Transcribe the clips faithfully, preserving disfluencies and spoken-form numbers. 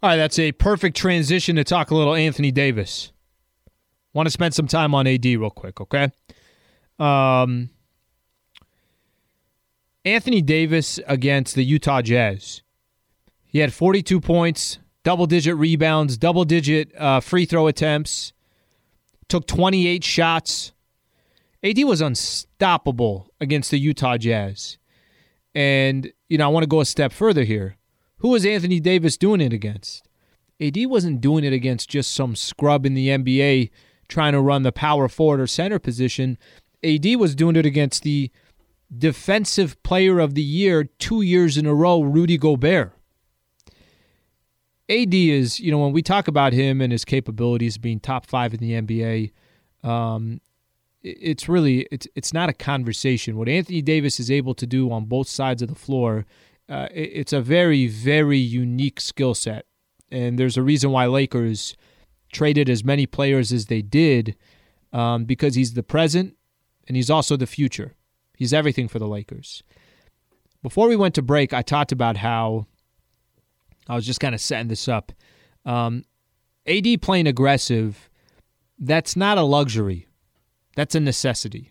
All right, that's a perfect transition to talk a little Anthony Davis. Want to spend some time on A D real quick, okay? Um, Anthony Davis against the Utah Jazz. He had forty-two points, double-digit rebounds, double-digit uh, free throw attempts, took twenty-eight shots. A D was unstoppable against the Utah Jazz. And, you know, I want to go a step further here. Who was Anthony Davis doing it against? A D wasn't doing it against just some scrub in the N B A trying to run the power forward or center position. A D was doing it against the Defensive Player of the Year two years in a row, Rudy Gobert. A D is, you know, when we talk about him and his capabilities being top five in the N B A, um, it's really, it's it's not a conversation. What Anthony Davis is able to do on both sides of the floor, uh, it's a very, very unique skill set. And there's a reason why Lakers traded as many players as they did, um, because he's the present and he's also the future. He's everything for the Lakers. Before we went to break, I talked about how I was just kind of setting this up. Um, A D playing aggressive, that's not a luxury. That's a necessity.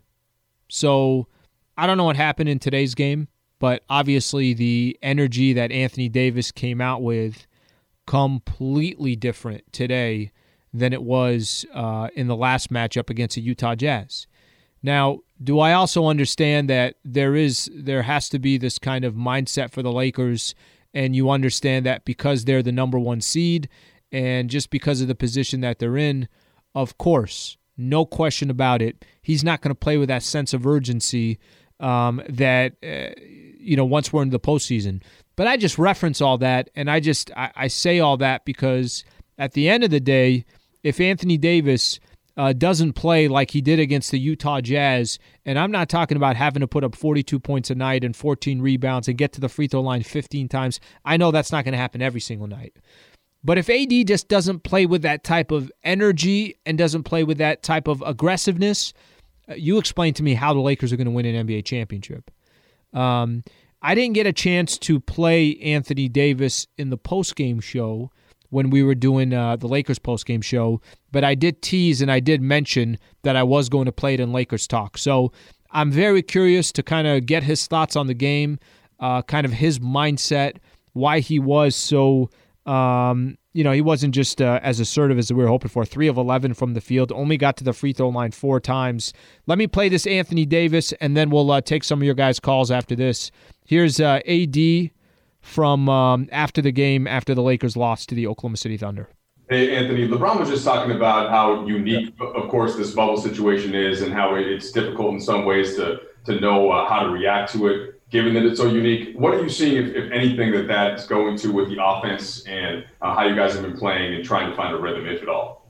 So I don't know what happened in today's game, but obviously the energy that Anthony Davis came out with completely different today than it was uh, in the last matchup against the Utah Jazz. Now, do I also understand that there is there has to be this kind of mindset for the Lakers, and you understand that because they're the number one seed and just because of the position that they're in, of course, no question about it, he's not going to play with that sense of urgency um, that, uh, you know, once we're in the postseason. But I just reference all that, and I just I, I say all that because at the end of the day, if Anthony Davis uh, doesn't play like he did against the Utah Jazz, and I'm not talking about having to put up forty-two points a night and fourteen rebounds and get to the free throw line fifteen times, I know that's not going to happen every single night. But if A D just doesn't play with that type of energy and doesn't play with that type of aggressiveness, uh, you explain to me how the Lakers are going to win an N B A championship. Um, I didn't get a chance to play Anthony Davis in the postgame show when we were doing uh, the Lakers postgame show, but I did tease and I did mention that I was going to play it in Lakers Talk. So I'm very curious to kind of get his thoughts on the game, uh, kind of his mindset, why he was so, um, you know, he wasn't just uh, as assertive as we were hoping for. three of eleven from the field, only got to the free throw line four times. Let me play this Anthony Davis, and then we'll uh, take some of your guys' calls after this. Here's uh, A D from um, after the game, after the Lakers lost to the Oklahoma City Thunder. Hey, Anthony, LeBron was just talking about how unique, of course, this bubble situation is and how it's difficult in some ways to to know uh, how to react to it, given that it's so unique. What are you seeing, if, if anything, that that's going to with the offense and uh, how you guys have been playing and trying to find a rhythm, if at all?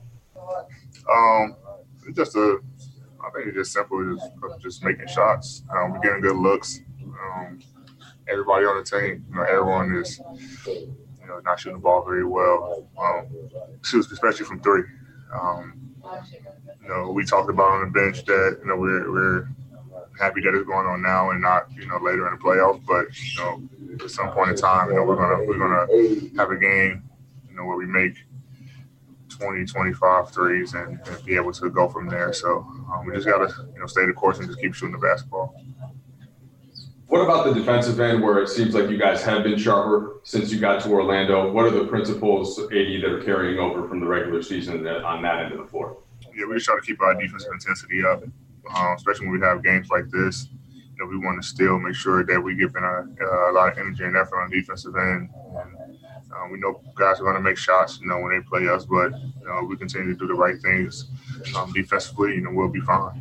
Um, it's just a, I think it's just simple, just, just making shots. Um, we're getting good looks. Um, everybody on the team, you know, everyone is, you know, not shooting the ball very well, um, shoots, especially from three. Um, you know, we talked about on the bench that, you know, we're we're happy that it's going on now and not, you know, later in the playoffs. But, you know, at some point in time, you know, we're gonna we're gonna have a game, you know, where we make twenty, twenty-five threes and, and be able to go from there. So um, we just gotta, you know, stay the course and just keep shooting the basketball. What about the defensive end, where it seems like you guys have been sharper since you got to Orlando? What are the principles, A D, that are carrying over from the regular season on that end of the floor? Yeah, we just try to keep our defensive intensity up, um, especially when we have games like this. You know, we want to still make sure that we give in a, uh, a lot of energy and effort on the defensive end. And, uh, we know guys are going to make shots, you know, when they play us, but you know, we continue to do the right things um, defensively, you know, we'll be fine.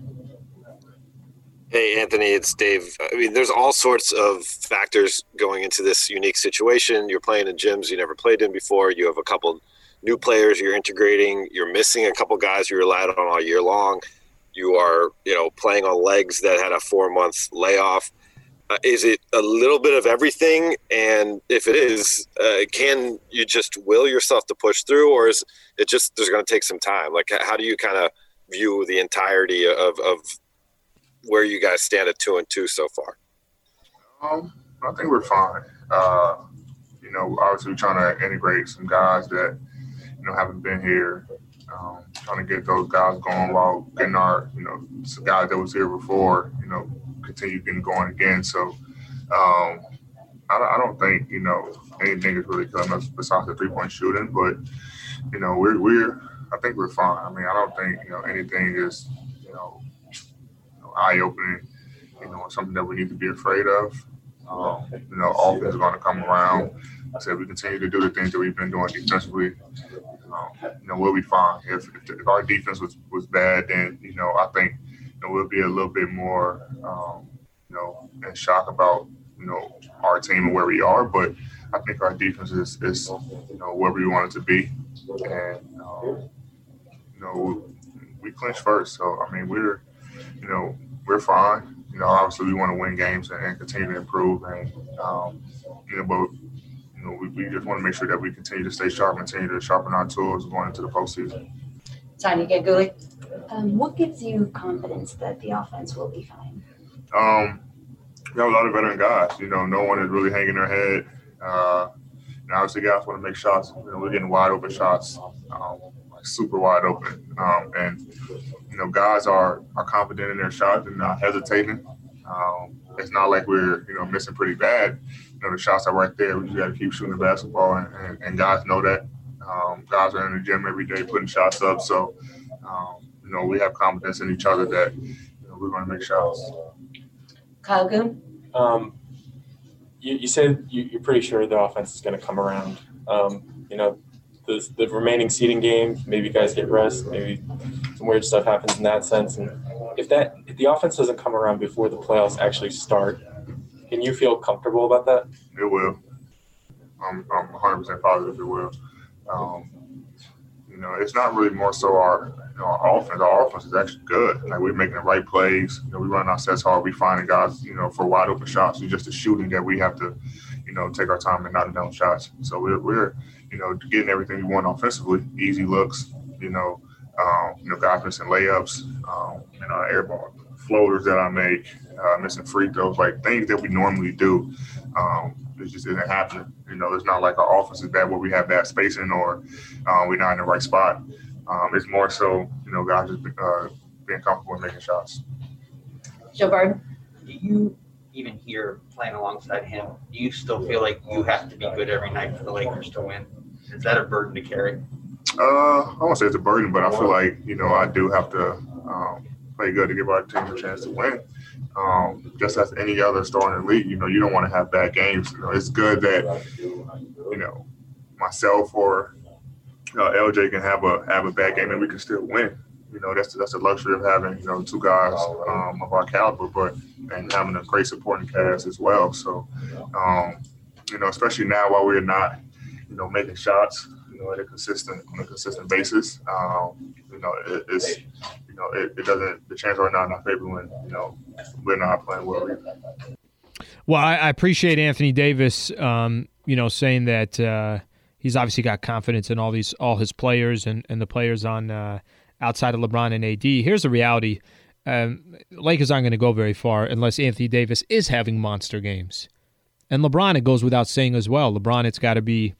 Hey, Anthony, it's Dave. I mean, there's all sorts of factors going into this unique situation. You're playing in gyms you never played in before. You have a couple new players you're integrating. You're missing a couple guys you relied on all year long. You are, you know, playing on legs that had a four-month layoff. Uh, is it a little bit of everything? And if it is, uh, can you just will yourself to push through, or is it just there's going to take some time? Like, how do you kind of view the entirety of, of where you guys stand at two and two so far? Um, I think we're fine. Uh, you know, obviously trying to integrate some guys that, you know, haven't been here, um, trying to get those guys going while getting our, you know, some guys that was here before, you know, continue getting going again. So um, I, I don't think, you know, anything is really killing us besides the three-point shooting. But, you know, we're, we're I think we're fine. I mean, I don't think, you know, anything is, you know, you know eye-opening, you know, something that we need to be afraid of. Um, you know, offense is going to come around. I said we continue to do the things that we've been doing defensively. Um, you know, we'll be fine. If, if, if our defense was, was bad, then, you know, I think, you know, we'll be a little bit more, um, you know, in shock about, you know, our team and where we are. But I think our defense is, is you know, where we want it to be. And, um, you know, we clinch first. So, I mean, we're, you know, we're fine. You know, obviously we want to win games and, and continue to improve. And, um, you know, but, you know, we, we just want to make sure that we continue to stay sharp, continue to sharpen our tools going into the postseason. Tanya Ganguli. Um, what gives you confidence that the offense will be fine? Um, we have a lot of veteran guys. You know, no one is really hanging their head. Uh, and obviously guys want to make shots. You know, we're getting wide open shots, um, like super wide open. Um, and, you know, guys are, are confident in their shots and not hesitating. Um, it's not like we're, you know, missing pretty bad. You know, the shots are right there. We just got to keep shooting the basketball, and, and, and guys know that. Um, guys are in the gym every day putting shots up. So, um, you know, we have confidence in each other that, you know, we're going to make shots. Kyle Goon. Um, you, you said you, you're pretty sure the offense is going to come around. Um, you know, the, the remaining seeding game, maybe you guys get rest, maybe some weird stuff happens in that sense. And if that if the offense doesn't come around before the playoffs actually start, can you feel comfortable about that? It will. I'm, I'm one hundred percent positive it will. Um, you know, it's not really more so our, you know, our offense. Our offense is actually good. Like, we're making the right plays. You know, we run our sets hard. We finding guys, you know, for wide open shots. It's just the shooting that we have to, you know, take our time and knock down shots. So we're, we're, you know, getting everything we want offensively. Easy looks, you know, um, you know, guys missing layups, um, you know, air ball floaters that I make, uh, missing free throws, like things that we normally do. Um, it just isn't happening. You know, it's not like our offense is bad where we have bad spacing or uh, we're not in the right spot. Um, it's more so, you know, guys just uh, being comfortable in making shots. Joe Barton. Do you, even here playing alongside him, do you still feel like you have to be good every night for the Lakers to win? Is that a burden to carry? Uh, I won't say it's a burden, but I feel like, you know, I do have to um, play good to give our team a chance to win. Um, just as any other star in the league, you know, you don't want to have bad games. You know, it's good that, you know, myself or uh, L J can have a have a bad game and we can still win. You know, that's that's the luxury of having, you know, two guys um, of our caliber, but and having a great supporting cast as well. So, um, you know, especially now while we're not, you know, making shots, you know, at a consistent on a consistent basis, um, you know, it, it's. You know, it, it doesn't. The chances are not in our favor when, you know, we're not playing well either. Well, I, I appreciate Anthony Davis, um, you know, saying that uh, he's obviously got confidence in all these, all his players and, and the players on uh, outside of LeBron and A D. Here's the reality: um, Lakers aren't going to go very far unless Anthony Davis is having monster games, and LeBron. It goes without saying as well. LeBron, it's got to be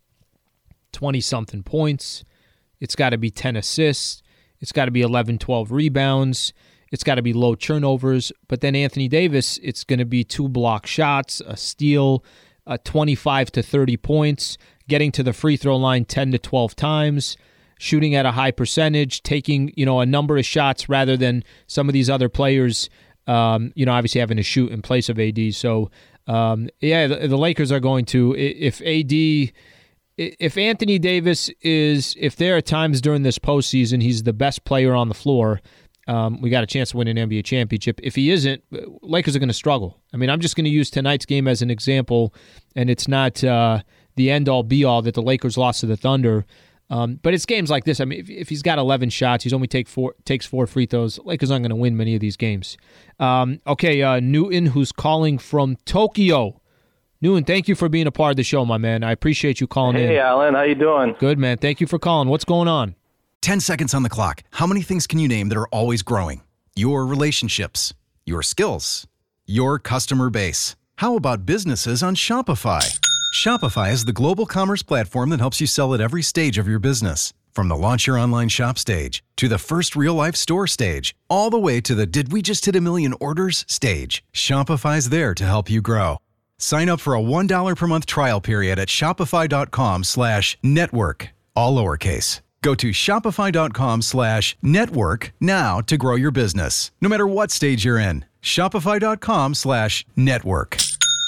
twenty something points. It's got to be ten assists. It's got to be eleven, twelve rebounds. It's got to be low turnovers. But then Anthony Davis, it's going to be two block shots, a steal, uh, twenty-five to thirty points, getting to the free throw line ten to twelve times, shooting at a high percentage, taking, you know, a number of shots rather than some of these other players, um, you know, obviously having to shoot in place of A D. So, um, yeah, the, the Lakers are going to, if A D... If Anthony Davis is, if there are times during this postseason he's the best player on the floor, um, we got a chance to win an N B A championship. If he isn't, Lakers are going to struggle. I mean, I'm just going to use tonight's game as an example, and it's not uh, the end-all, be-all that the Lakers lost to the Thunder. Um, but it's games like this. I mean, if, if he's got eleven shots, he's only take four, takes four free throws, Lakers aren't going to win many of these games. Um, okay, uh, Newton, who's calling from Tokyo. Newton, thank you for being a part of the show, my man. I appreciate you calling hey, in. Hey, Alan. How you doing? Good, man. Thank you for calling. What's going on? Ten seconds on the clock. How many things can you name that are always growing? Your relationships, your skills, your customer base. How about businesses on Shopify? Shopify is the global commerce platform that helps you sell at every stage of your business. From the launch your online shop stage, to the first real-life store stage, all the way to the did we just hit a million orders stage. Shopify's there to help you grow. Sign up for a one dollar per month trial period at shopify.com slash network, all lowercase. Go to shopify.com slash network now to grow your business, no matter what stage you're in. Shopify.com slash network.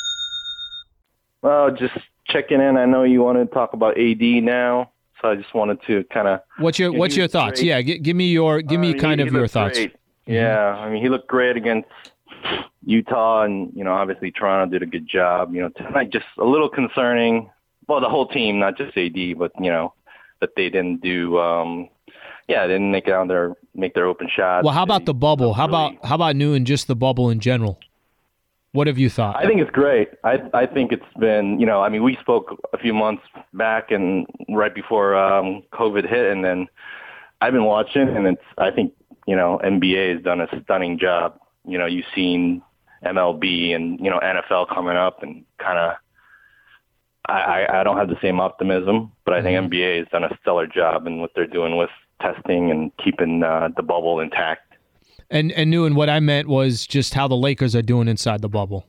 Well, just checking in. I know you want to talk about A D now, so I just wanted to kind of. What's your What's your thoughts? Great. Yeah, g- give me your give me uh, kind he, of he your thoughts. Great. Yeah, I mean, he looked great against Utah, and you know, obviously Toronto did a good job. You know, tonight just a little concerning. Well, the whole team, not just A D, but you know, that they didn't do. Um, yeah, they didn't make it on their make their open shots. Well, how about they, the bubble? How really, about how about New and just the bubble in general? What have you thought? I think it's great. I I think it's been, you know, I mean, we spoke a few months back and right before um, COVID hit, and then I've been watching, and it's, I think, you know, N B A has done a stunning job. You know, you've seen M L B and, you know, N F L coming up, and kind of, I, I don't have the same optimism, but I think mm-hmm. N B A has done a stellar job in what they're doing with testing and keeping uh, the bubble intact. And and New, and what I meant was just how the Lakers are doing inside the bubble.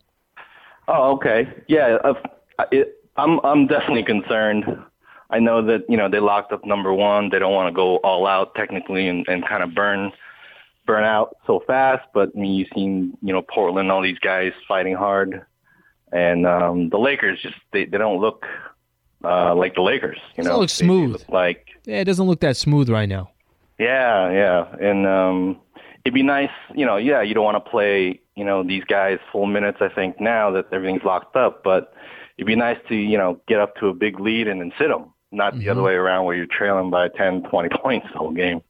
Oh, okay. Yeah, uh, it, I'm I'm definitely concerned. I know that, you know, they locked up number one. They don't want to go all out technically and, and kind of burn burn out so fast. But I mean, you've seen, you know, Portland, all these guys fighting hard, and um, the Lakers just they, they don't look uh, like the Lakers. You know, it looks smooth. They, they look like yeah, it doesn't look that smooth right now. Yeah, yeah, and. Um, It'd be nice, you know, yeah, you don't want to play, you know, these guys full minutes, I think, now that everything's locked up. But it'd be nice to, you know, get up to a big lead and then sit them, not mm-hmm. the other way around where you're trailing by ten, twenty points the whole game.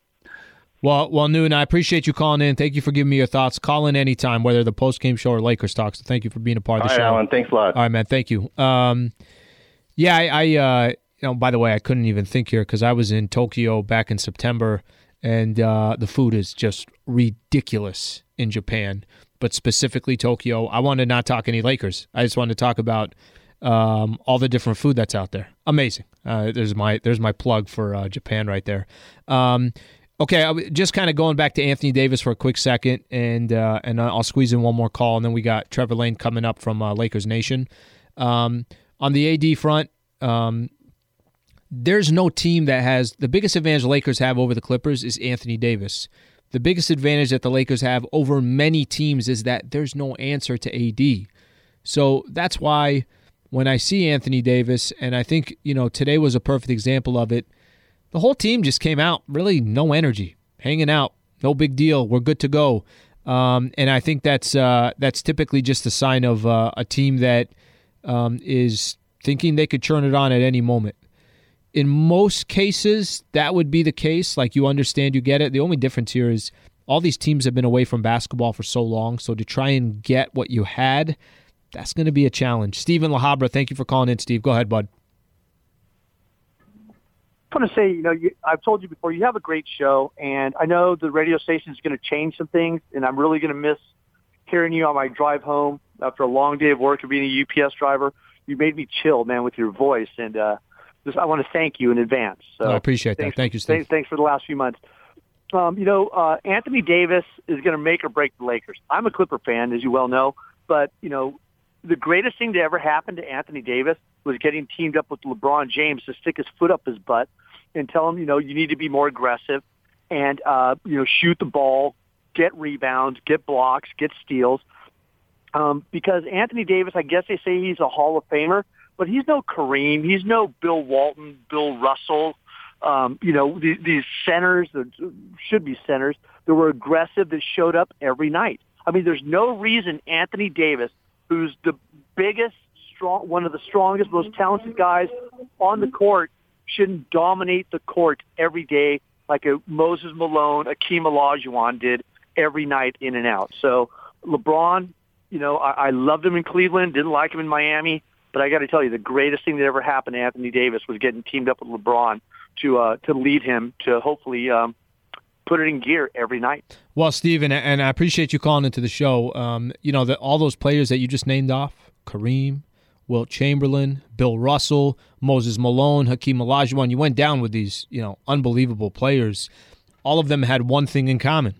Well, well, Noon, I appreciate you calling in. Thank you for giving me your thoughts. Call in anytime, whether the post-game show or Lakers talk. So thank you for being a part of the All show. Right, Alan, thanks a lot. All right, man, thank you. Um, yeah, I, I uh, you know, by the way, I couldn't even think here because I was in Tokyo back in September. And uh, the food is just ridiculous in Japan, but specifically Tokyo. I want to not talk any Lakers. I just want to talk about um, all the different food that's out there. Amazing. Uh, there's my there's my plug for uh, Japan right there. Um, okay, I, just kind of going back to Anthony Davis for a quick second, and uh, and I'll squeeze in one more call, and then we got Trevor Lane coming up from uh, Lakers Nation. Um, on the A D front, um, there's no team that has the biggest advantage the Lakers have over the Clippers is Anthony Davis. The biggest advantage that the Lakers have over many teams is that there's no answer to A D. So that's why when I see Anthony Davis, and I think, you know, today was a perfect example of it, the whole team just came out, really no energy, hanging out, no big deal, we're good to go. Um, and I think that's uh, that's typically just a sign of uh, a team that um, is thinking they could turn it on at any moment. In most cases, that would be the case. Like, you understand, you get it. The only difference here is all these teams have been away from basketball for so long, so to try and get what you had, that's going to be a challenge. Stephen La Habra, thank you for calling in, Steve. Go ahead, bud. I want to say, you know, you, I've told you before, you have a great show, and I know the radio station is going to change some things, and I'm really going to miss hearing you on my drive home after a long day of work of being a U P S driver. You made me chill, man, with your voice, and uh, just, I want to thank you in advance. So I appreciate that. Thank you, Steve. Thanks, thanks for the last few months. Um, you know, uh, Anthony Davis is going to make or break the Lakers. I'm a Clipper fan, as you well know, but, you know, the greatest thing to ever happen to Anthony Davis was getting teamed up with LeBron James to stick his foot up his butt and tell him, you know, you need to be more aggressive and, uh, you know, shoot the ball, get rebounds, get blocks, get steals. Um, because Anthony Davis, I guess they say he's a Hall of Famer, but he's no Kareem. He's no Bill Walton, Bill Russell. Um, you know, these, these centers, that should be centers, that were aggressive, that showed up every night. I mean, there's no reason Anthony Davis, who's the biggest, strong, one of the strongest, most talented guys on the court, shouldn't dominate the court every day like a Moses Malone, Akeem Olajuwon did every night in and out. So LeBron, you know, I, I loved him in Cleveland, didn't like him in Miami, but I got to tell you, the greatest thing that ever happened to Anthony Davis was getting teamed up with LeBron to uh, to lead him to hopefully um, put it in gear every night. Well, Steve, and, and I appreciate you calling into the show. Um, you know, the, all those players that you just named off, Kareem, Wilt Chamberlain, Bill Russell, Moses Malone, Hakeem Olajuwon. You went down with these, you know, unbelievable players. All of them had one thing in common.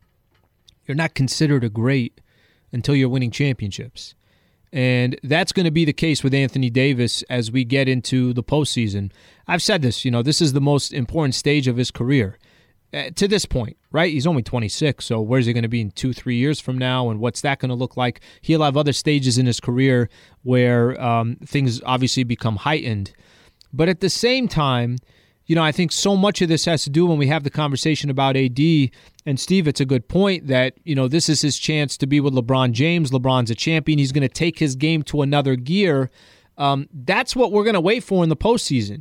You're not considered a great until you're winning championships. And that's going to be the case with Anthony Davis as we get into the postseason. I've said this, you know, this is the most important stage of his career uh, to this point, right? He's only twenty-six, so where's he going to be in two, three years from now, and what's that going to look like? He'll have other stages in his career where um, things obviously become heightened. But at the same time, you know, I think so much of this has to do when we have the conversation about A D. And Steve, it's a good point that, you know, this is his chance to be with LeBron James. LeBron's a champion. He's going to take his game to another gear. Um, that's what we're going to wait for in the postseason.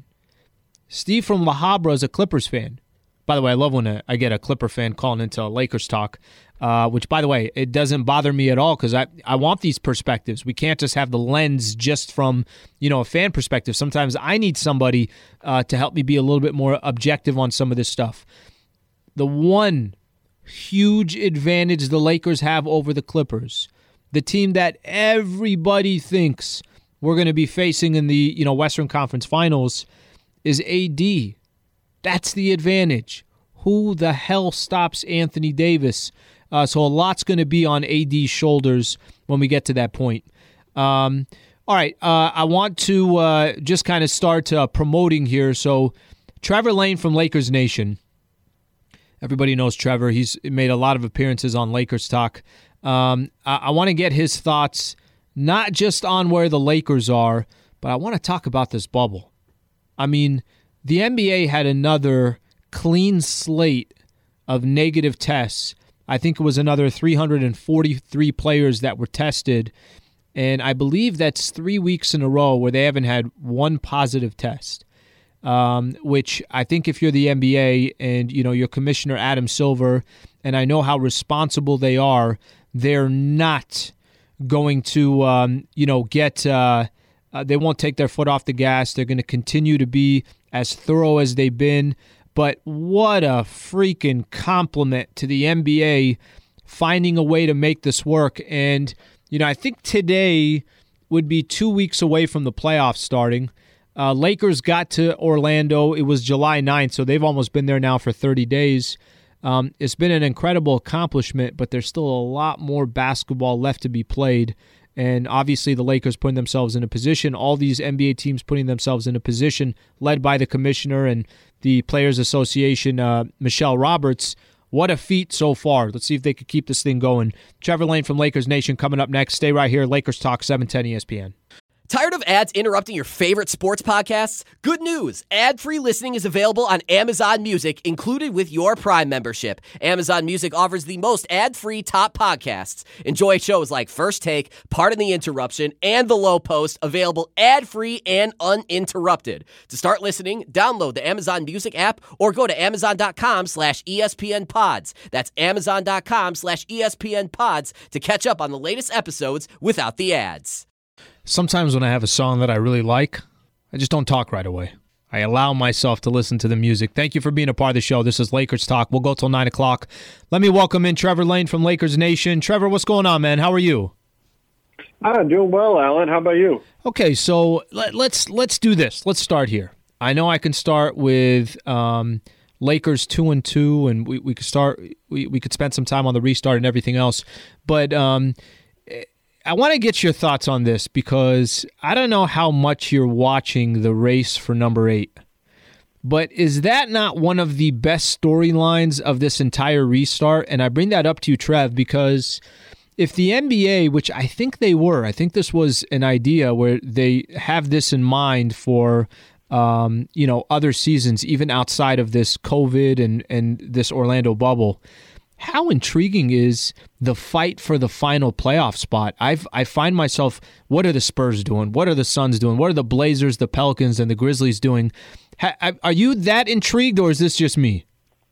Steve from La Habra is a Clippers fan. By the way, I love when I get a Clipper fan calling into Lakers talk, uh, which, by the way, it doesn't bother me at all because I, I want these perspectives. We can't just have the lens just from, you know, a fan perspective. Sometimes I need somebody uh, to help me be a little bit more objective on some of this stuff. The one huge advantage the Lakers have over the Clippers, the team that everybody thinks we're going to be facing in the, you know, Western Conference Finals, is A D. That's the advantage. Who the hell stops Anthony Davis? Uh, so a lot's going to be on A D's shoulders when we get to that point. Um, all right, uh, I want to uh, just kind of start uh, promoting here. So Trevor Lane from Lakers Nation. Everybody knows Trevor. He's made a lot of appearances on Lakers Talk. Um, I, I want to get his thoughts, not just on where the Lakers are, but I want to talk about this bubble. I mean, the N B A had another clean slate of negative tests. I think it was another three hundred forty-three players that were tested, and I believe that's three weeks in a row where they haven't had one positive test, um, which I think if you're the N B A and, you know, your commissioner Adam Silver, and I know how responsible they are, they're not going to, um, you know, get uh, – uh, they won't take their foot off the gas. They're going to continue to be as thorough as they've been. But what a freaking compliment to the N B A finding a way to make this work. And, you know, I think today would be two weeks away from the playoffs starting. Uh, Lakers got to Orlando. It was July ninth, so they've almost been there now for thirty days. Um, it's been an incredible accomplishment, but there's still a lot more basketball left to be played. And obviously the Lakers putting themselves in a position, all these N B A teams putting themselves in a position, led by the commissioner and the Players Association, uh, Michelle Roberts. What a feat so far. Let's see if they could keep this thing going. Trevor Lane from Lakers Nation coming up next. Stay right here. Lakers Talk, seven ten E S P N. Tired of ads interrupting your favorite sports podcasts? Good news. Ad-free listening is available on Amazon Music, included with your Prime membership. Amazon Music offers the most ad-free top podcasts. Enjoy shows like First Take, Pardon the Interruption, and The Low Post, available ad-free and uninterrupted. To start listening, download the Amazon Music app or go to amazon.com slash ESPN pods. That's amazon.com slash ESPN pods to catch up on the latest episodes without the ads. Sometimes when I have a song that I really like, I just don't talk right away. I allow myself to listen to the music. Thank you for being a part of the show. This is Lakers Talk. We'll go till nine o'clock. Let me welcome in Trevor Lane from Lakers Nation. Trevor, what's going on, man? How are you? I'm doing well, Alan. How about you? Okay, so let, let's let's do this. Let's start here. I know I can start with um, Lakers two and two, and we, we could start. We, we could spend some time on the restart and everything else, but um, I want to get your thoughts on this because I don't know how much you're watching the race for number eight, but is that not one of the best storylines of this entire restart? And I bring that up to you, Trev, because if the N B A, which I think they were, I think this was an idea where they have this in mind for um, you know, other seasons, even outside of this COVID and, and this Orlando bubble. How intriguing is the fight for the final playoff spot? I've, I find myself, what are the Spurs doing? What are the Suns doing? What are the Blazers, the Pelicans, and the Grizzlies doing? Ha, are you that intrigued, or is this just me?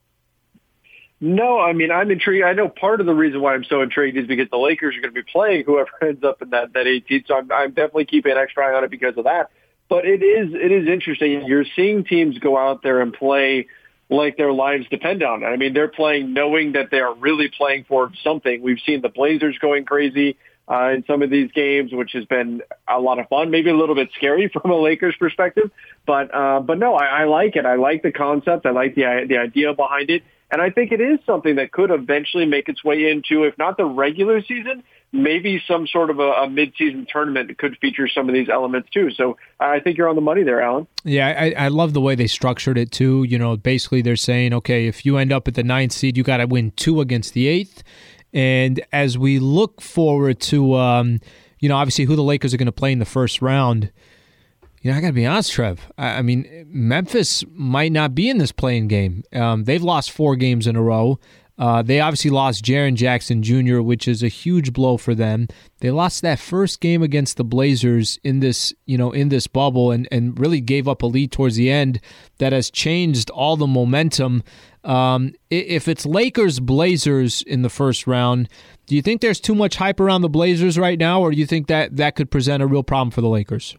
No, I mean, I'm intrigued. I know part of the reason why I'm so intrigued is because the Lakers are going to be playing whoever ends up in that, that eighteenth, so I'm, I'm definitely keeping an extra eye on it because of that. But it is it is interesting. You're seeing teams go out there and play like their lives depend on it. I mean, they're playing knowing that they are really playing for something. We've seen the Blazers going crazy. uh, in some of these games, which has been a lot of fun, maybe a little bit scary from a Lakers perspective. But uh, but no, I, I like it. I like the concept. I like the the idea behind it. And I think it is something that could eventually make its way into, if not the regular season, maybe some sort of a, a mid-season tournament that could feature some of these elements too. So I think you're on the money there, Alan. Yeah, I, I love the way they structured it too. You know, basically they're saying, okay, if you end up at the ninth seed, you got to win two against the eighth. And as we look forward to, um, you know, obviously who the Lakers are going to play in the first round, you know, I got to be honest, Trev. I, I mean, Memphis might not be in this playing game. Um, they've lost four games in a row. Uh, they obviously lost Jaren Jackson Junior, which is a huge blow for them. They lost that first game against the Blazers in this, you know, in this bubble, and, and really gave up a lead towards the end that has changed all the momentum. Um, if it's Lakers Blazers in the first round, do you think there's too much hype around the Blazers right now, or do you think that that could present a real problem for the Lakers?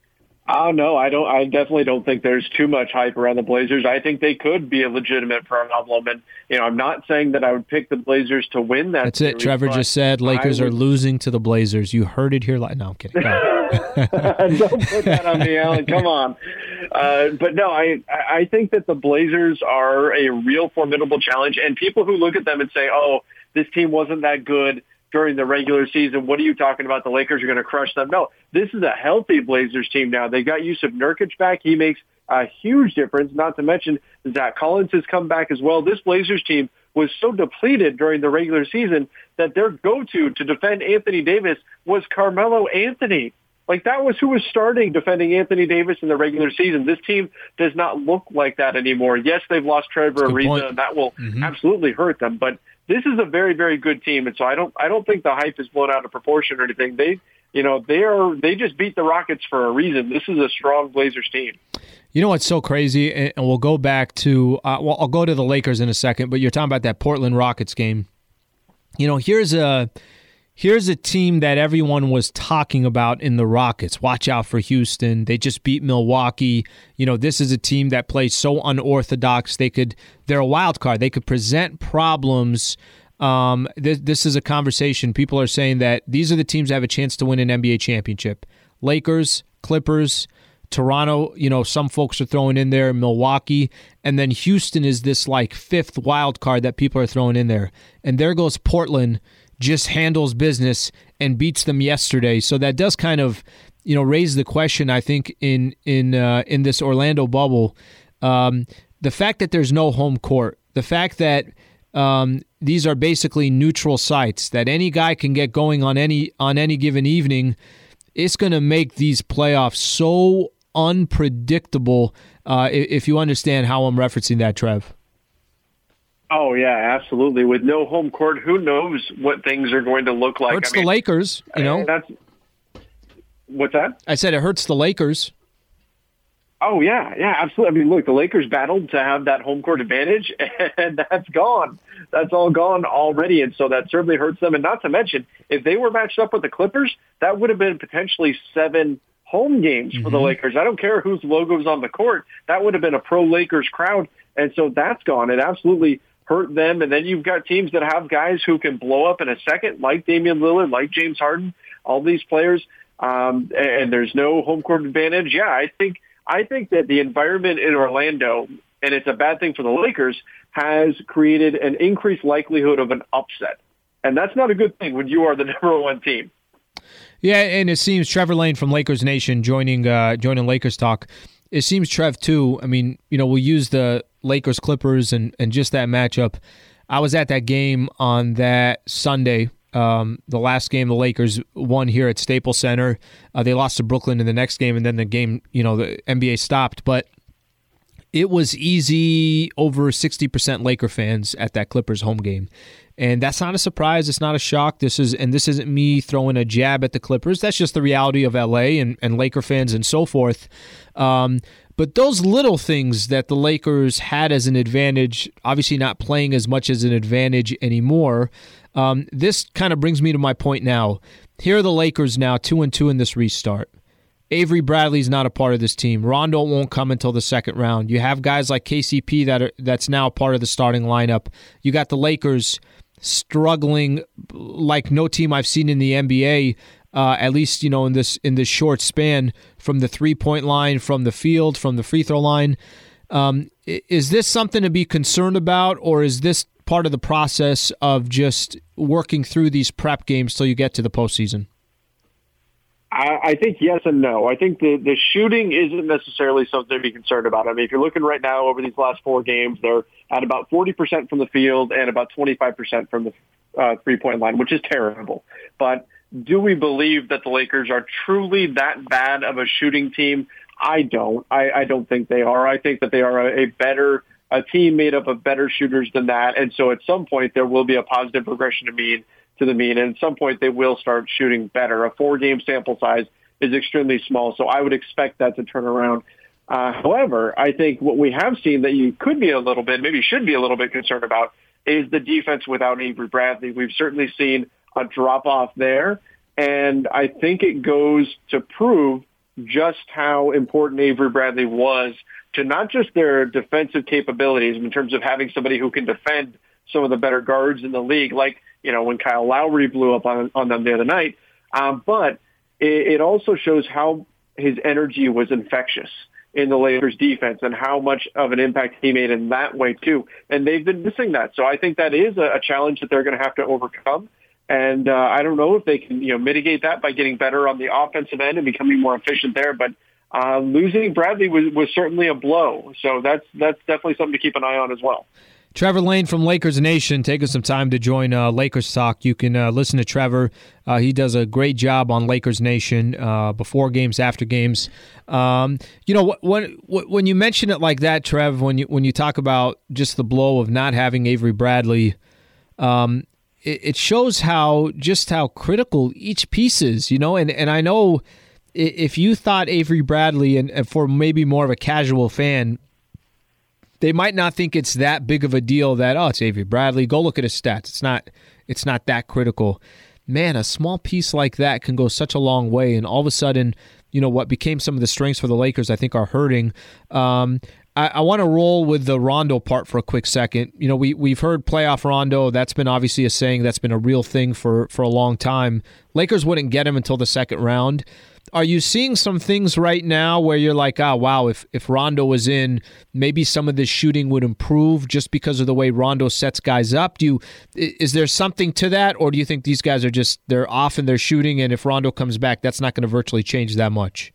Oh, no, I don't. I definitely don't think there's too much hype around the Blazers. I think they could be a legitimate problem. And, you know, I'm not saying that I would pick the Blazers to win that. That's it. Trevor just said Lakers would... are losing to the Blazers. You heard it here. Like, no, I'm kidding. Don't put that on me, Alan. Come on. Uh, but no, I, I think that the Blazers are a real formidable challenge. And people who look at them and say, oh, this team wasn't that good during the regular season, what are you talking about? The Lakers are going to crush them. No, this is a healthy Blazers team now. They got Yusuf Nurkic back. He makes a huge difference, not to mention Zach Collins has come back as well. This Blazers team was so depleted during the regular season that their go-to to defend Anthony Davis was Carmelo Anthony. Like, that was who was starting defending Anthony Davis in the regular season. This team does not look like that anymore. Yes, they've lost Trevor Ariza, and that will mm-hmm. absolutely hurt them, but this is a very, very good team, and so I don't, I don't think the hype is blown out of proportion or anything. They, you know, they are, they just beat the Rockets for a reason. This is a strong Blazers team. You know what's so crazy, and we'll go back to, uh, well, I'll go to the Lakers in a second, but you're talking about that Portland Rockets game. You know, here's a, here's a team that everyone was talking about in the Rockets. Watch out for Houston. They just beat Milwaukee. You know, this is a team that plays so unorthodox. They could, they're a wild card. They could present problems. Um, this, this is a conversation. People are saying that these are the teams that have a chance to win an N B A championship. Lakers, Clippers, Toronto, you know, some folks are throwing in there, Milwaukee, and then Houston is this like fifth wild card that people are throwing in there. And there goes Portland, just handles business and beats them yesterday. So that does kind of, you know, raise the question, I think, in in uh, in this Orlando bubble. Um, the fact that there's no home court, the fact that um, these are basically neutral sites, that any guy can get going on any on any given evening, it's going to make these playoffs so unpredictable, uh, if you understand how I'm referencing that, Trev. Oh, yeah, absolutely. With no home court, who knows what things are going to look like. Hurts I mean, the Lakers, you know. That's, what's that? I said it hurts the Lakers. Oh, yeah, yeah, absolutely. I mean, look, the Lakers battled to have that home court advantage, and that's gone. That's all gone already, and so that certainly hurts them. And not to mention, if they were matched up with the Clippers, that would have been potentially seven home games mm-hmm. for the Lakers. I don't care whose logo's on the court. That would have been a pro-Lakers crowd, and so that's gone. It absolutely hurt them. And then you've got teams that have guys who can blow up in a second, like Damian Lillard, like James Harden, all these players, um, and there's no home court advantage. Yeah, I think I think that the environment in Orlando, and it's a bad thing for the Lakers, has created an increased likelihood of an upset. And that's not a good thing when you are the number one team. Yeah, and it seems Trevor Lane from Lakers Nation joining uh, joining Lakers Talk. It seems Trev, too, I mean, you know, we'll use the Lakers Clippers and, and just that matchup. I was at that game on that Sunday, um, the last game the Lakers won here at Staples Center. Uh, they lost to Brooklyn in the next game, and then the game, you know, the N B A stopped. But it was easy over sixty percent Laker fans at that Clippers home game. And that's not a surprise. It's not a shock. This is, and this isn't me throwing a jab at the Clippers. That's just the reality of L A and, and Laker fans and so forth. Um, but those little things that the Lakers had as an advantage, obviously not playing as much as an advantage anymore. Um, this kind of brings me to my point now. Here are the Lakers now, two and two in this restart. Avery Bradley's not a part of this team. Rondo won't come until the second round. You have guys like K C P that are that's now part of the starting lineup. You got the Lakers struggling like no team I've seen in the N B A, uh, at least, you know, in this in this short span, from the three-point line, from the field, from the free throw line. Um, is this something to be concerned about, or is this part of the process of just working through these prep games till you get to the postseason? I, I think yes and no. I think the, the shooting isn't necessarily something to be concerned about. I mean, if you're looking right now over these last four games, they're at about forty percent from the field and about twenty-five percent from the uh, three-point line, which is terrible. But do we believe that the Lakers are truly that bad of a shooting team? I don't. I, I don't think they are. I think that they are a, a better a team made up of better shooters than that. And so at some point there will be a positive regression to mean to the mean. And at some point they will start shooting better. A four-game sample size is extremely small, so I would expect that to turn around. Uh, however, I think what we have seen that you could be a little bit, maybe should be a little bit concerned about, is the defense without Avery Bradley. We've certainly seen a drop-off there, and I think it goes to prove just how important Avery Bradley was to not just their defensive capabilities in terms of having somebody who can defend some of the better guards in the league, like, you know, when Kyle Lowry blew up on, on them the other night, um, but it, it also shows how his energy was infectious in the Lakers defense and how much of an impact he made in that way too. And they've been missing that. So I think that is a, a challenge that they're going to have to overcome. And uh, I don't know if they can, you know, mitigate that by getting better on the offensive end and becoming more efficient there. But uh, losing Bradley was, was certainly a blow. So that's that's definitely something to keep an eye on as well. Trevor Lane from Lakers Nation taking some time to join uh, Lakers Talk. You can uh, listen to Trevor. Uh, he does a great job on Lakers Nation uh, before games, after games. Um, you know, when when you mention it like that, Trev, when you when you talk about just the blow of not having Avery Bradley, um, it, it shows how just how critical each piece is. You know, and and I know if you thought Avery Bradley, and, and for maybe more of a casual fan, they might not think it's that big of a deal that, oh, it's Avery Bradley. Go look at his stats. It's not it's not that critical. Man, a small piece like that can go such a long way, and all of a sudden, you know, what became some of the strengths for the Lakers, I think, are hurting. Um, I, I want to roll with the Rondo part for a quick second. You know, we, we've heard playoff Rondo. That's been obviously a saying. That's been a real thing for, for a long time. Lakers wouldn't get him until the second round. Are you seeing some things right now where you're like, oh, wow, if, if Rondo was in, maybe some of this shooting would improve just because of the way Rondo sets guys up? Do you, is there something to that, or do you think these guys are just, they're off in their shooting, and if Rondo comes back, that's not going to virtually change that much?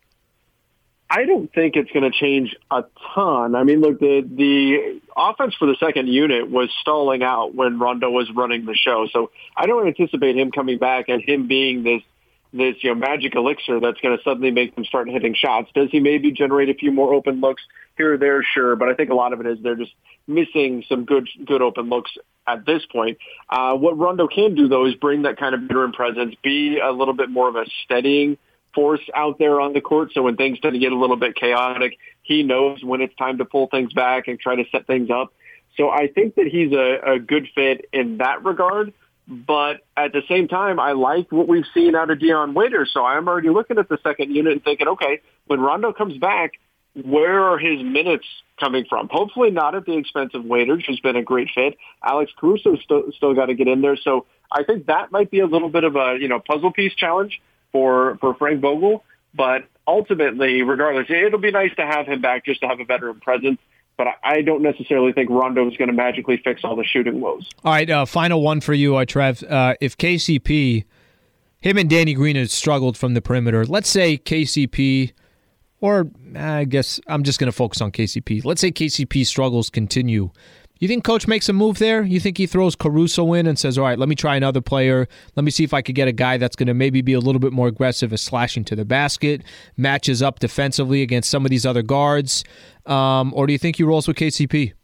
I don't think it's going to change a ton. I mean, look, the the offense for the second unit was stalling out when Rondo was running the show. So I don't anticipate him coming back and him being this this, you know, magic elixir that's going to suddenly make them start hitting shots. Does he maybe generate a few more open looks here or there? Sure. But I think a lot of it is they're just missing some good, good open looks at this point. Uh, what Rondo can do, though, is bring that kind of veteran presence, be a little bit more of a steadying force out there on the court. So when things tend to get a little bit chaotic, he knows when it's time to pull things back and try to set things up. So I think that he's a, a good fit in that regard. But at the same time, I like what we've seen out of Dion Waiters. So I'm already looking at the second unit and thinking, okay, when Rondo comes back, where are his minutes coming from? Hopefully not at the expense of Waiters, who's been a great fit. Alex Caruso's still, still got to get in there. So I think that might be a little bit of a, you know, puzzle piece challenge for, for Frank Vogel. But ultimately, regardless, it'll be nice to have him back just to have a veteran presence. But I don't necessarily think Rondo is going to magically fix all the shooting woes. All right, uh, final one for you, uh, Trev. Uh, if K C P, him and Danny Green have struggled from the perimeter, let's say K C P, or I guess I'm just going to focus on K C P. Let's say K C P struggles continue. You think Coach makes a move there? You think he throws Caruso in and says, all right, let me try another player. Let me see if I could get a guy that's going to maybe be a little bit more aggressive at slashing to the basket, matches up defensively against some of these other guards? Um, or do you think he rolls with K C P?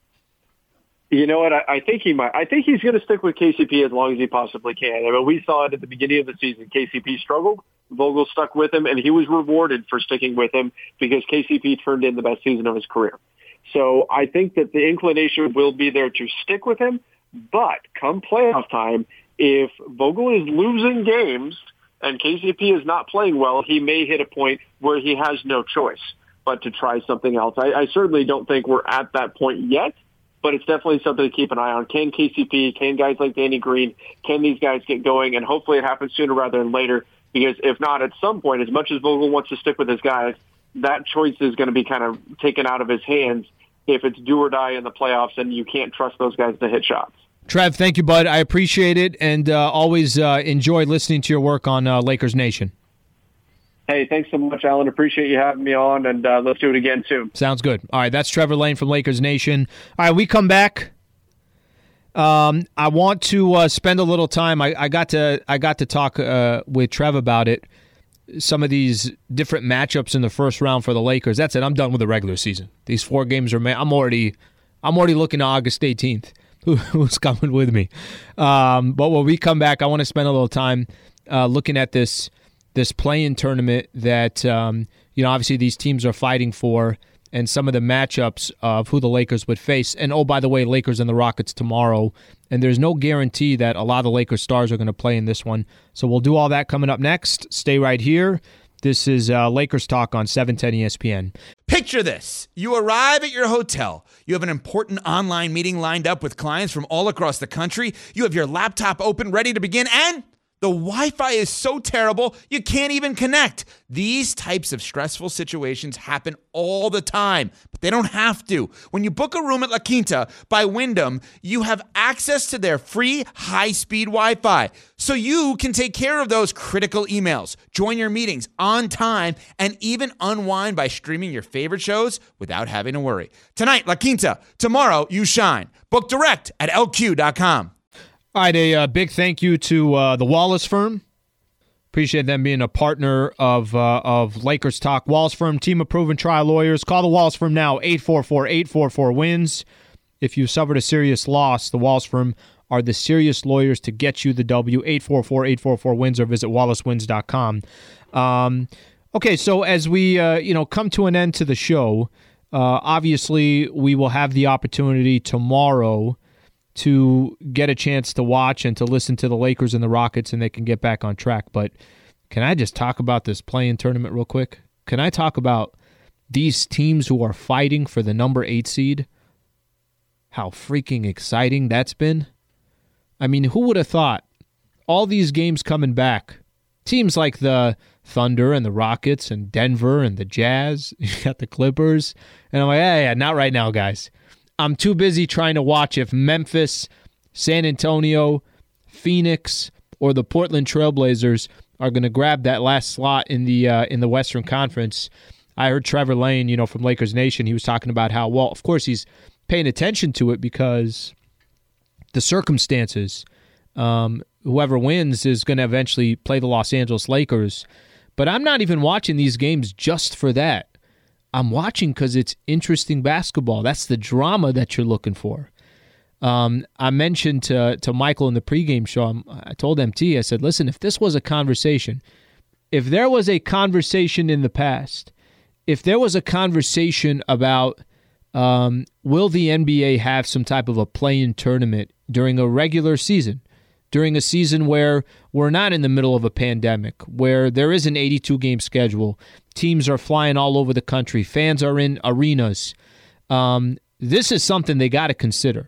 You know what? I, I think he might. I think he's going to stick with K C P as long as he possibly can. I mean, we saw it at the beginning of the season. K C P struggled. Vogel stuck with him, and he was rewarded for sticking with him because K C P turned in the best season of his career. So I think that the inclination will be there to stick with him. But come playoff time, if Vogel is losing games and K C P is not playing well, he may hit a point where he has no choice but to try something else. I, I certainly don't think we're at that point yet, but it's definitely something to keep an eye on. Can K C P, can guys like Danny Green, can these guys get going? And hopefully it happens sooner rather than later, because if not, at some point, as much as Vogel wants to stick with his guys, that choice is going to be kind of taken out of his hands if it's do or die in the playoffs and you can't trust those guys to hit shots. Trev, thank you, bud. I appreciate it, and uh, always uh, enjoy listening to your work on uh, Lakers Nation. Hey, thanks so much, Alan. Appreciate you having me on, and uh, let's do it again soon. Sounds good. All right, that's Trevor Lane from Lakers Nation. All right, we come back. Um, I want to uh, spend a little time. I, I got to I got to talk uh, with Trev about it. Some of these different matchups in the first round for the Lakers. That's it. I'm done with the regular season. These four games are. I'm already. I'm already looking to August eighteenth. Who, who's coming with me? Um, but when we come back, I want to spend a little time uh, looking at this. this play-in tournament that, um, you know, obviously these teams are fighting for, and some of the matchups of who the Lakers would face. And, oh, by the way, Lakers and the Rockets tomorrow. And there's no guarantee that a lot of the Lakers stars are going to play in this one. So we'll do all that coming up next. Stay right here. This is uh, Lakers Talk on seven ten E S P N. Picture this. You arrive at your hotel. You have an important online meeting lined up with clients from all across the country. You have your laptop open, ready to begin, and the Wi-Fi is so terrible, you can't even connect. These types of stressful situations happen all the time, but they don't have to. When you book a room at La Quinta by Wyndham, you have access to their free high-speed Wi-Fi, so you can take care of those critical emails, join your meetings on time, and even unwind by streaming your favorite shows without having to worry. Tonight, La Quinta. Tomorrow, you shine. Book direct at L Q dot com. All right, a uh, big thank you to uh, the Wallace Firm. Appreciate them being a partner of uh, of Lakers Talk. Wallace Firm, team of proven trial lawyers. Call the Wallace Firm now, eight four four, eight four four, W I N S. If you suffered a serious loss, the Wallace Firm are the serious lawyers to get you the W, eight four four, eight four four, W I N S, or visit wallace wins dot com. Um, okay, so as we uh, you know come to an end to the show, uh, obviously we will have the opportunity tomorrow to get a chance to watch and to listen to the Lakers and the Rockets, and they can get back on track. But can I just talk about this play-in tournament real quick? Can I talk about these teams who are fighting for the number eight seed? How freaking exciting that's been. I mean, who would have thought all these games coming back? Teams like the Thunder and the Rockets and Denver and the Jazz, you got the Clippers. And I'm like, yeah, yeah, not right now, guys. I'm too busy trying to watch if Memphis, San Antonio, Phoenix, or the Portland Trailblazers are going to grab that last slot in the uh, in the Western Conference. I heard Trevor Lane, you know, from Lakers Nation, he was talking about how, well, of course he's paying attention to it because the circumstances, um, whoever wins is going to eventually play the Los Angeles Lakers. But I'm not even watching these games just for that. I'm watching because it's interesting basketball. That's the drama that you're looking for. Um, I mentioned to to Michael in the pregame show, I told M T, I said, listen, if this was a conversation, if there was a conversation in the past, if there was a conversation about um, will the N B A have some type of a play-in tournament during a regular season, during a season where we're not in the middle of a pandemic, where there is an eighty-two game schedule, teams are flying all over the country, fans are in arenas. Um, this is something they got to consider.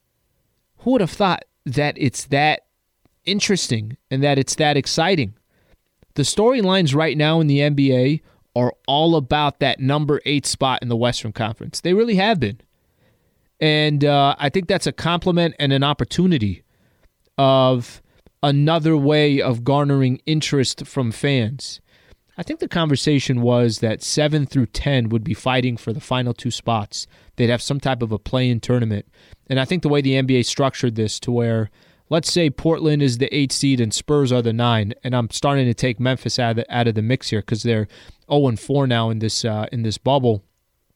Who would have thought that it's that interesting and that it's that exciting? The storylines right now in the N B A are all about that number eight spot in the Western Conference. They really have been. And uh, I think that's a compliment and an opportunity of another way of garnering interest from fans. I think the conversation was that seven through ten would be fighting for the final two spots. They'd have some type of a play-in tournament. And I think the way the N B A structured this to where, let's say Portland is the eight seed and Spurs are the nine, and I'm starting to take Memphis out of the, out of the mix here because they're oh and four now in this uh, in this bubble.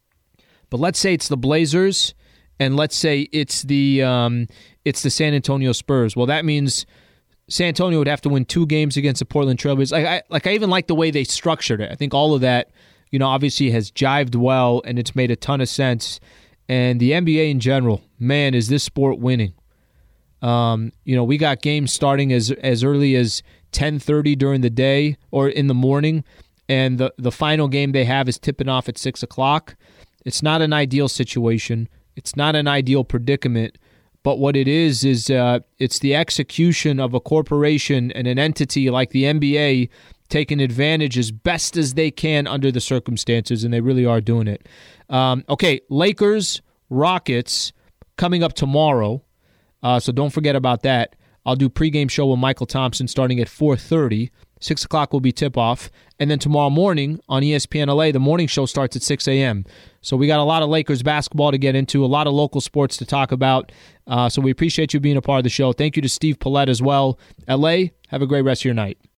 But let's say it's the Blazers, and let's say it's the um, it's the San Antonio Spurs. Well, that means San Antonio would have to win two games against the Portland Trailblazers. Like I, like I even like the way they structured it. I think all of that, you know, obviously has jived well, and it's made a ton of sense. And the N B A in general, man, is this sport winning. Um, you know, we got games starting as as early as ten thirty during the day or in the morning, and the, the final game they have is tipping off at six o'clock. It's not an ideal situation. It's not an ideal predicament, but what it is is uh, it's the execution of a corporation and an entity like the N B A taking advantage as best as they can under the circumstances, and they really are doing it. Um, okay, Lakers, Rockets coming up tomorrow, uh, so don't forget about that. I'll do pregame show with Michael Thompson starting at four thirty. six o'clock will be tip-off. And then tomorrow morning on E S P N L A, the morning show starts at six a.m. So we got a lot of Lakers basketball to get into, a lot of local sports to talk about. Uh, so we appreciate you being a part of the show. Thank you to Steve Paulette as well. L A, have a great rest of your night.